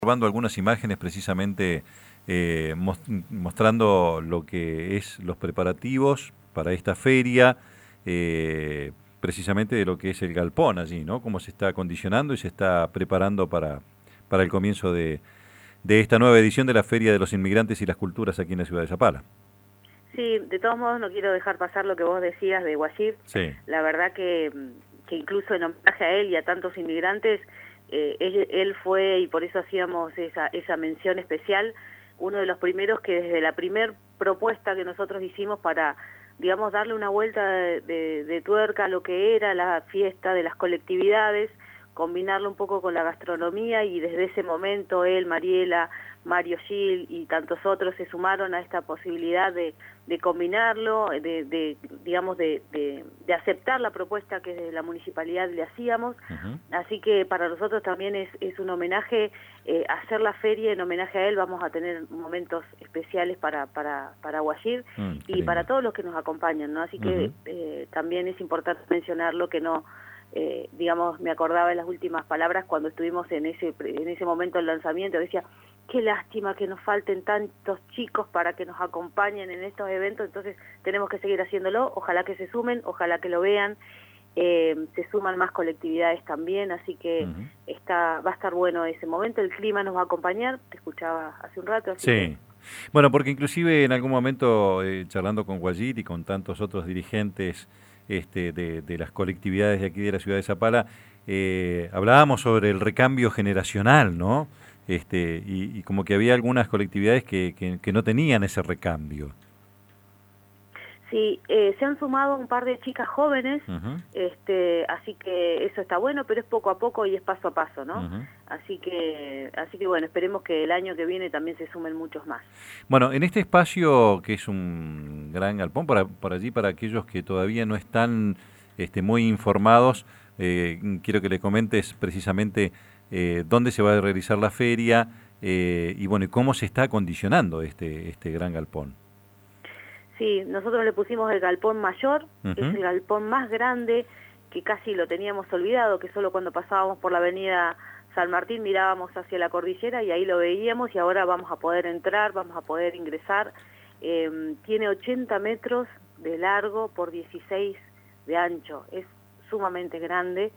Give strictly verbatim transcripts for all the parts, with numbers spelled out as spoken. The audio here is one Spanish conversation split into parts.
observando algunas imágenes precisamente eh, mostrando lo que es los preparativos para esta feria, eh, precisamente de lo que es el galpón allí, ¿no? Cómo se está acondicionando y se está preparando para, para el comienzo de, de esta nueva edición de la Feria de los Inmigrantes y las Culturas aquí en la ciudad de Zapala. Sí, de todos modos no quiero dejar pasar lo que vos decías de Wajid. Sí. La verdad que, que incluso en homenaje a él y a tantos inmigrantes, eh, él, él fue, y por eso hacíamos esa, esa mención especial, uno de los primeros que desde la primer propuesta que nosotros hicimos para, digamos, darle una vuelta de, de, de tuerca a lo que era la fiesta de las colectividades, combinarlo un poco con la gastronomía, y desde ese momento él, Mariela, Mario Gil y tantos otros se sumaron a esta posibilidad de, de combinarlo, de, de digamos, de, de, de aceptar la propuesta que desde la municipalidad le hacíamos. Uh-huh. Así que para nosotros también es, es un homenaje, eh, hacer la feria en homenaje a él. Vamos a tener momentos especiales para, para, para Wajid mm, y lindo. Para todos los que nos acompañan, ¿no? Así uh-huh. que eh, también es importante mencionarlo, que no... Eh, digamos, me acordaba de las últimas palabras cuando estuvimos en ese en ese momento del lanzamiento. Decía, qué lástima que nos falten tantos chicos para que nos acompañen en estos eventos, entonces tenemos que seguir haciéndolo. Ojalá que se sumen, ojalá que lo vean. Eh, se suman más colectividades también, así que uh-huh. está, va a estar bueno ese momento. El clima nos va a acompañar, te escuchaba hace un rato. Así sí. Que... Bueno, porque inclusive en algún momento, eh, charlando con Wajid y con tantos otros dirigentes Este, de, de las colectividades de aquí de la ciudad de Zapala, eh, hablábamos sobre el recambio generacional, ¿no? Este, y, y como que había algunas colectividades que, que, que no tenían ese recambio. Sí, eh, se han sumado un par de chicas jóvenes, uh-huh. este, así que eso está bueno, pero es poco a poco y es paso a paso, ¿no? Uh-huh. Así que, así que bueno, esperemos que el año que viene también se sumen muchos más. Bueno, en este espacio que es un gran galpón, para, para allí, para aquellos que todavía no están este, muy informados, eh, quiero que le comentes precisamente eh, dónde se va a realizar la feria eh, y bueno, y cómo se está acondicionando este, este gran galpón. Sí, nosotros le pusimos el galpón mayor, uh-huh. es el galpón más grande, que casi lo teníamos olvidado, que solo cuando pasábamos por la avenida San Martín mirábamos hacia la cordillera y ahí lo veíamos, y ahora vamos a poder entrar, vamos a poder ingresar. Eh, tiene ochenta metros de largo por dieciséis de ancho, es sumamente grande,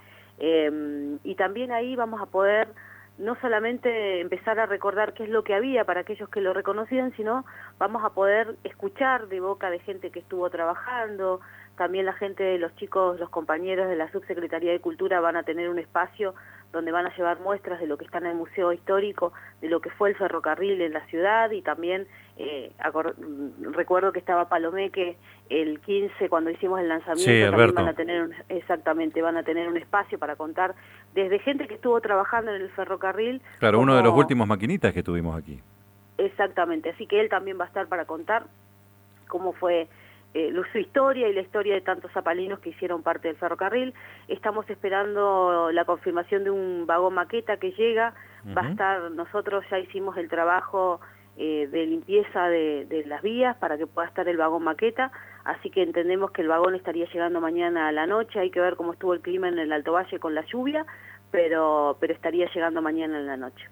eh, y también ahí vamos a poder no solamente empezar a recordar qué es lo que había para aquellos que lo reconocían, sino vamos a poder escuchar de boca de gente que estuvo trabajando. También la gente, los chicos, los compañeros de la Subsecretaría de Cultura van a tener un espacio donde van a llevar muestras de lo que está en el Museo Histórico, de lo que fue el ferrocarril en la ciudad, y también eh, recuerdo que estaba Palomeque el quince cuando hicimos el lanzamiento, sí, también van a tener un, exactamente, van a tener un espacio para contar desde gente que estuvo trabajando en el ferrocarril. Claro, como... uno de los últimos maquinistas que tuvimos aquí. Exactamente, así que él también va a estar para contar cómo fue Eh, su historia y la historia de tantos zapalinos que hicieron parte del ferrocarril. Estamos esperando la confirmación de un vagón maqueta que llega. Uh-huh. Va a estar, nosotros ya hicimos el trabajo eh, de limpieza de, de las vías para que pueda estar el vagón maqueta, así que entendemos que el vagón estaría llegando mañana a la noche. Hay que ver cómo estuvo el clima en el Alto Valle con la lluvia, pero, pero estaría llegando mañana en la noche.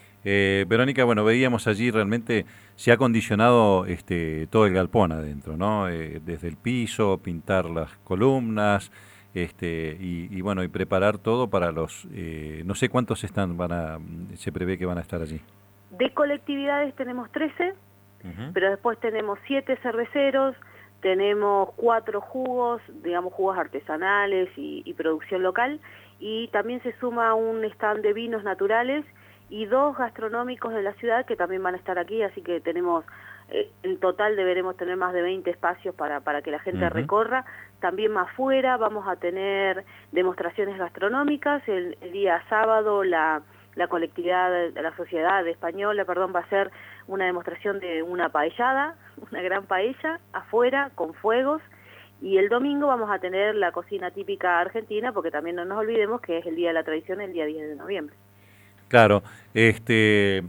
Eh, Verónica, bueno, veíamos allí realmente se ha acondicionado este, todo el galpón adentro, ¿no? Eh, desde el piso, pintar las columnas, este, y, y bueno, y preparar todo para los, eh, no sé cuántos están, van a, se prevé que van a estar allí. De colectividades tenemos trece, uh-huh. pero después tenemos siete cerveceros, tenemos cuatro jugos, digamos jugos artesanales y, y producción local, y también se suma un stand de vinos naturales y dos gastronómicos de la ciudad que también van a estar aquí, así que tenemos, eh, en total deberemos tener más de veinte espacios para, para que la gente uh-huh. recorra. También más afuera vamos a tener demostraciones gastronómicas. El, el día sábado la, la colectividad, de la sociedad española, perdón, va a hacer una demostración de una paellada, una gran paella, afuera, con fuegos. Y el domingo vamos a tener la cocina típica argentina, porque también no nos olvidemos que es el Día de la Tradición, el día diez de noviembre. Claro, este,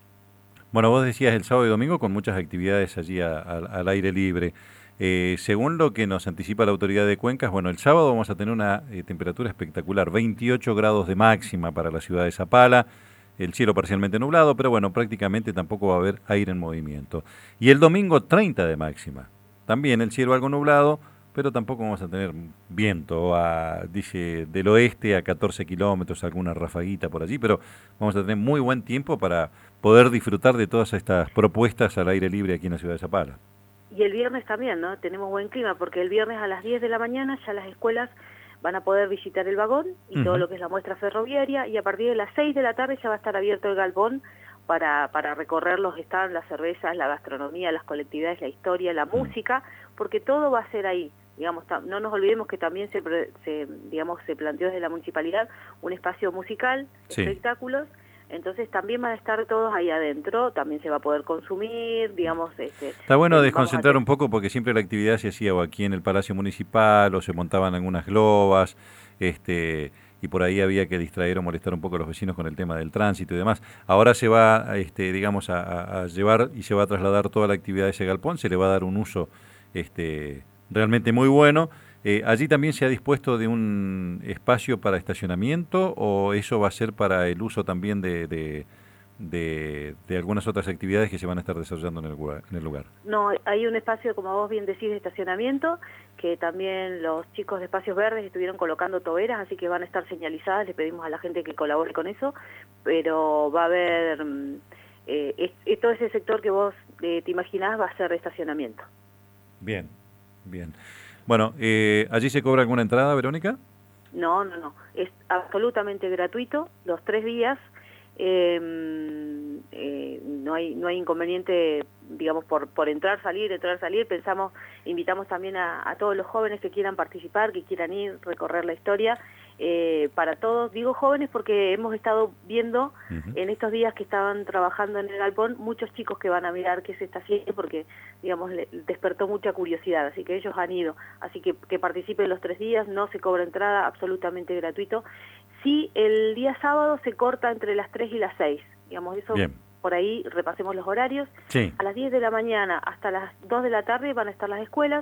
bueno, vos decías el sábado y domingo con muchas actividades allí a, a, al aire libre. Eh, según lo que nos anticipa la autoridad de Cuencas, bueno, el sábado vamos a tener una eh, temperatura espectacular, veintiocho grados de máxima para la ciudad de Zapala, el cielo parcialmente nublado, pero bueno, prácticamente tampoco va a haber aire en movimiento. Y el domingo treinta de máxima, también el cielo algo nublado, pero tampoco vamos a tener viento, a, dice, del oeste a catorce kilómetros, alguna rafaguita por allí, pero vamos a tener muy buen tiempo para poder disfrutar de todas estas propuestas al aire libre aquí en la ciudad de Zapala. Y el viernes también, ¿no? Tenemos buen clima, porque el viernes a las diez de la mañana ya las escuelas van a poder visitar el vagón y uh-huh. todo lo que es la muestra ferroviaria, y a partir de las seis de la tarde ya va a estar abierto el galpón para, para recorrer los stands, las cervezas, la gastronomía, las colectividades, la historia, la uh-huh. música, porque todo va a ser ahí. Digamos, no nos olvidemos que también se, se, digamos, se planteó desde la municipalidad un espacio musical, sí. espectáculos, entonces también van a estar todos ahí adentro, también se va a poder consumir, digamos... Este, Está bueno desconcentrar un poco porque siempre la actividad se hacía o aquí en el Palacio Municipal o se montaban algunas globas, este, y por ahí había que distraer o molestar un poco a los vecinos con el tema del tránsito y demás. Ahora se va, este, digamos, a, a llevar y se va a trasladar toda la actividad de ese galpón, se le va a dar un uso... este realmente muy bueno. Eh, ¿Allí también se ha dispuesto de un espacio para estacionamiento o eso va a ser para el uso también de, de, de, de algunas otras actividades que se van a estar desarrollando en el, en el lugar? No, hay un espacio, como vos bien decís, de estacionamiento, que también los chicos de Espacios Verdes estuvieron colocando toberas, así que van a estar señalizadas, le pedimos a la gente que colabore con eso, pero va a haber, eh, es, es todo ese sector que vos eh, te imaginás va a ser de estacionamiento. Bien. Bien. Bueno, eh, ¿allí se cobra alguna entrada, Verónica? No, no, no. Es absolutamente gratuito, los tres días. Eh, eh, no hay no hay inconveniente, digamos, por por entrar, salir, entrar, salir. Pensamos, invitamos también a, a todos los jóvenes que quieran participar, que quieran ir, recorrer la historia. Eh, para todos, digo jóvenes porque hemos estado viendo uh-huh. en estos días que estaban trabajando en el galpón muchos chicos que van a mirar qué se está haciendo porque, digamos, le, despertó mucha curiosidad, así que ellos han ido, así que que participen los tres días, no se cobra entrada, absolutamente gratuito. Sí, el día sábado se corta entre las tres y las seis, digamos, eso Bien. Por ahí repasemos los horarios. Sí. A las diez de la mañana hasta las dos de la tarde van a estar las escuelas.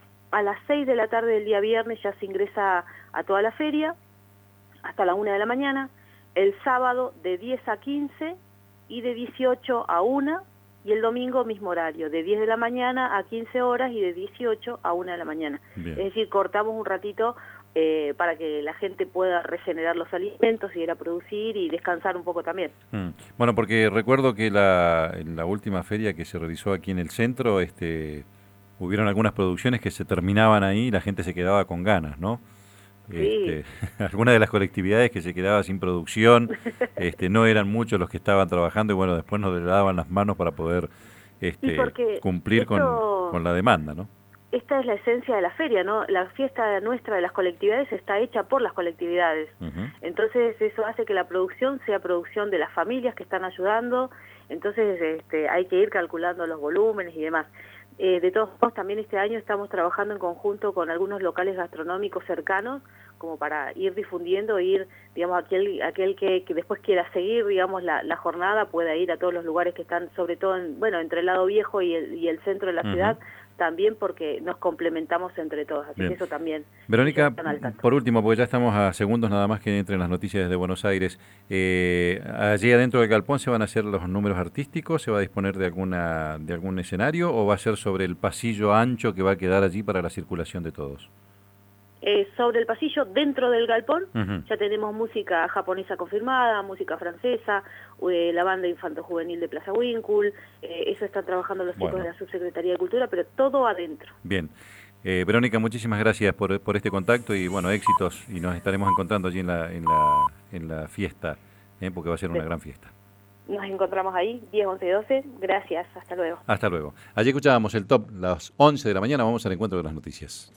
A las seis de la tarde del día viernes ya se ingresa a toda la feria, hasta la una de la mañana. El sábado de diez a quince y de dieciocho a una, y el domingo mismo horario, de diez de la mañana a quince horas y de dieciocho a una de la mañana. Bien. Es decir, cortamos un ratito eh, para que la gente pueda regenerar los alimentos, ir a producir y descansar un poco también. Mm. Bueno, porque recuerdo que la, en la última feria que se realizó aquí en el centro, este... hubieron algunas producciones que se terminaban ahí y la gente se quedaba con ganas, ¿no? Sí. Este, algunas de las colectividades que se quedaba sin producción, este, no eran muchos los que estaban trabajando y bueno, después nos le daban las manos para poder este, cumplir esto, con, con la demanda, ¿no? Esta es la esencia de la feria, ¿no? La fiesta nuestra de las colectividades está hecha por las colectividades. Uh-huh. Entonces eso hace que la producción sea producción de las familias que están ayudando, entonces este, hay que ir calculando los volúmenes y demás. Eh, de todos modos, también este año estamos trabajando en conjunto con algunos locales gastronómicos cercanos, como para ir difundiendo, ir, digamos, aquel aquel que, que después quiera seguir, digamos, la, la jornada, pueda ir a todos los lugares que están, sobre todo, en, bueno, entre el lado viejo y el, y el centro de la uh-huh. ciudad, también porque nos complementamos entre todos, así Bien. Que eso también... Verónica, por último, porque ya estamos a segundos nada más que entren las noticias desde Buenos Aires, eh, allí adentro del galpón se van a hacer los números artísticos, ¿se va a disponer de alguna de algún escenario o va a ser sobre el pasillo ancho que va a quedar allí para la circulación de todos? Eh, sobre el pasillo, dentro del galpón, uh-huh. ya tenemos música japonesa confirmada, música francesa, eh, la banda infanto-juvenil de Plaza Winkul, eh, eso están trabajando los chicos bueno. de la Subsecretaría de Cultura, pero todo adentro. Bien. Eh, Verónica, muchísimas gracias por, por este contacto y bueno, éxitos, y nos estaremos encontrando allí en la, en la, en la fiesta, eh, porque va a ser una sí. gran fiesta. Nos encontramos ahí, diez, once y doce. Gracias, hasta luego. Hasta luego. Allí escuchábamos el top, las once de la mañana, vamos al encuentro de las noticias.